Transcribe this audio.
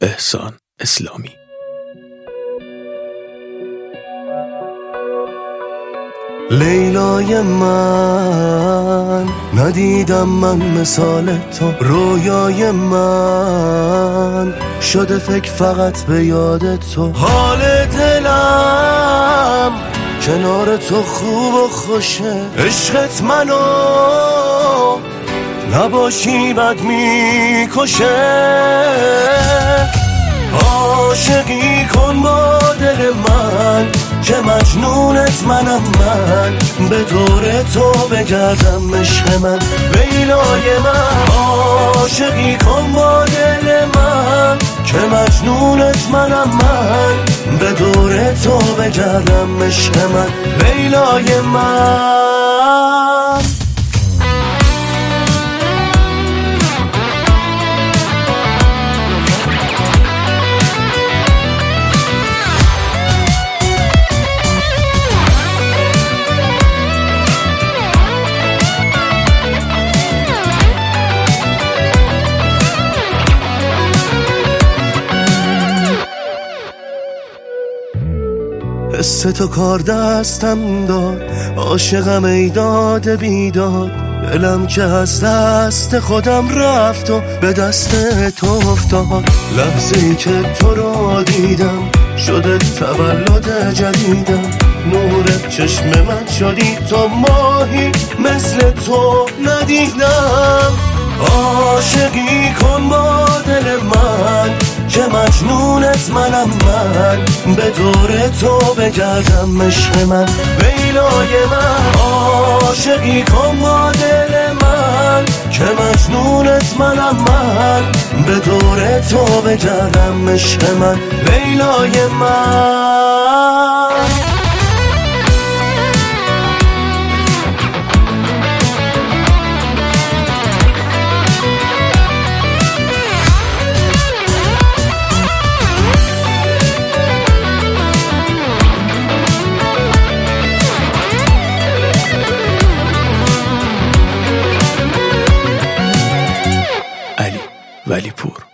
احسان اسلامی. لیلای من ندیدم من مثال تو، رویای من شده فکر فقط به یاد تو. حال دلم کنار تو خوب و خوشه، عشقت منو نباشی بد میکشه. عاشقی کن با دل من که مجنونت منم، من به دور تو بگردم عشق من، لیلای من. عاشقی کن با دل من که مجنونت منم، من به دور تو بگردم عشق من، لیلای من. حس تو کار دستم داد، عاشقم ای داد بیداد، دلم که از دست خودم رفت و به دست تو افتاد. لحظه‌ای که تو رو دیدم شده تولد جدیدم، نور چشم من شدی تو، ماهی مثل تو ندیدم. عاشقی کن با دل من که مجنونت منم، من به دور تو بگردم عشق من، لیلای من. عاشقی کن با دل من که مجنونت منم، من به دور تو بگردم عشق من، لیلای من. علی ولیپور.